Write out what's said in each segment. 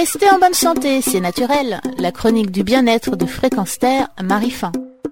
Restez en bonne santé, c'est naturel. La chronique du bien-être de Fréquence Terre, Marie Fin.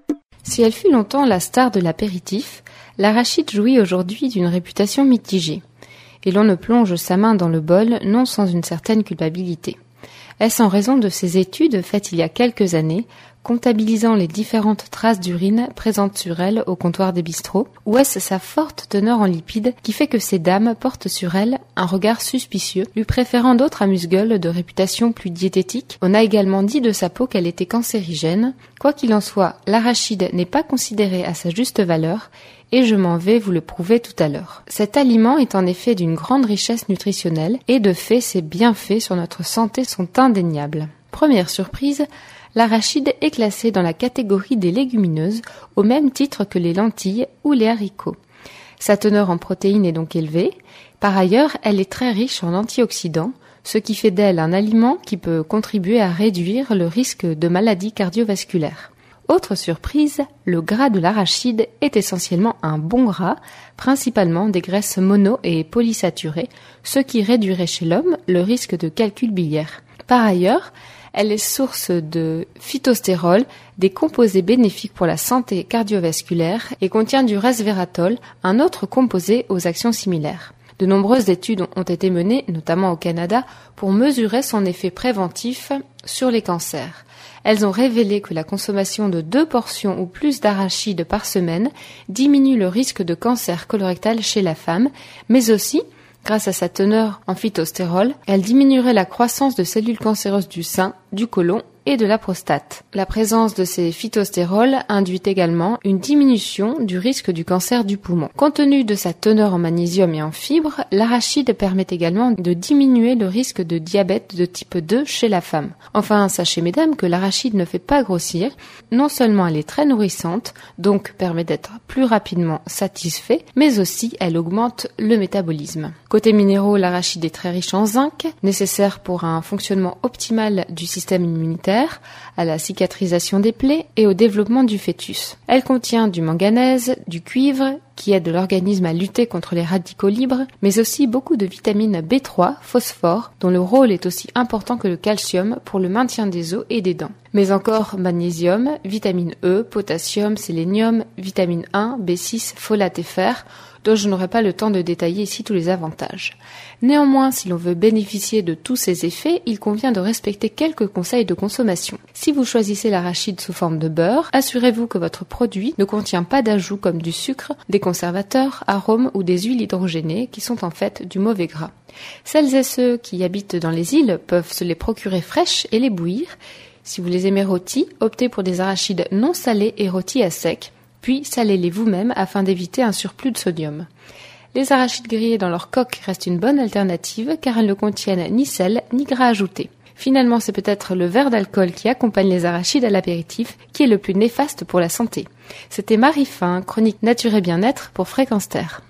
Si elle fut longtemps la star de l'apéritif, l'arachide jouit aujourd'hui d'une réputation mitigée. Et l'on ne plonge sa main dans le bol non sans une certaine culpabilité. Est-ce en raison de ces études faites il y a quelques années, comptabilisant les différentes traces d'urine présentes sur elle au comptoir des bistrots, ou est-ce sa forte teneur en lipides qui fait que ces dames portent sur elle un regard suspicieux, lui préférant d'autres amuse-gueules de réputation plus diététique? On a également dit de sa peau qu'elle était cancérigène. Quoi qu'il en soit, l'arachide n'est pas considéré à sa juste valeur, et je m'en vais vous le prouver tout à l'heure. Cet aliment est en effet d'une grande richesse nutritionnelle, et de fait ses bienfaits sur notre santé sont indéniables. Première surprise, l'arachide est classé dans la catégorie des légumineuses au même titre que les lentilles ou les haricots. Sa teneur en protéines est donc élevée. Par ailleurs, elle est très riche en antioxydants, ce qui fait d'elle un aliment qui peut contribuer à réduire le risque de maladies cardiovasculaires. Autre surprise, le gras de l'arachide est essentiellement un bon gras, principalement des graisses mono- et polysaturées, ce qui réduirait chez l'homme le risque de calcul biliaire. Par ailleurs, elle est source de phytostérol, des composés bénéfiques pour la santé cardiovasculaire, et contient du resveratrol, un autre composé aux actions similaires. De nombreuses études ont été menées, notamment au Canada, pour mesurer son effet préventif sur les cancers. Elles ont révélé que la consommation de 2 portions ou plus d'arachide par semaine diminue le risque de cancer colorectal chez la femme, mais aussi, grâce à sa teneur en phytostérol, elle diminuerait la croissance de cellules cancéreuses du sein, du côlon et de la prostate. La présence de ces phytostérols induit également une diminution du risque du cancer du poumon. Compte tenu de sa teneur en magnésium et en fibres, l'arachide permet également de diminuer le risque de diabète de type 2 chez la femme. Enfin, sachez mesdames que l'arachide ne fait pas grossir. Non seulement elle est très nourrissante, donc permet d'être plus rapidement satisfait, mais aussi elle augmente le métabolisme. Côté minéraux, l'arachide est très riche en zinc, nécessaire pour un fonctionnement optimal du système immunitaire, à la cicatrisation des plaies et au développement du fœtus. Elle contient du manganèse, du cuivre, qui aide l'organisme à lutter contre les radicaux libres, mais aussi beaucoup de vitamine B3, phosphore, dont le rôle est aussi important que le calcium pour le maintien des os et des dents. Mais encore magnésium, vitamine E, potassium, sélénium, vitamine 1, B6, folate et fer, dont je n'aurai pas le temps de détailler ici tous les avantages. Néanmoins, si l'on veut bénéficier de tous ces effets, il convient de respecter quelques conseils de consommation. Si vous choisissez l'arachide sous forme de beurre, assurez-vous que votre produit ne contient pas d'ajouts comme du sucre, des conservateurs, arômes ou des huiles hydrogénées qui sont en fait du mauvais gras. Celles et ceux qui habitent dans les îles peuvent se les procurer fraîches et les bouillir. Si vous les aimez rôtis, optez pour des arachides non salés et rôtis à sec, puis salez-les vous-même afin d'éviter un surplus de sodium. Les arachides grillés dans leur coque restent une bonne alternative car elles ne contiennent ni sel ni gras ajoutés. Finalement, c'est peut-être le verre d'alcool qui accompagne les arachides à l'apéritif qui est le plus néfaste pour la santé. C'était Marie Fin, chronique Nature et Bien-être pour Fréquence Terre.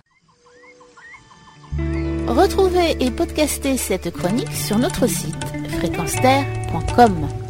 Retrouvez et podcastez cette chronique sur notre site fréquenceterre.com.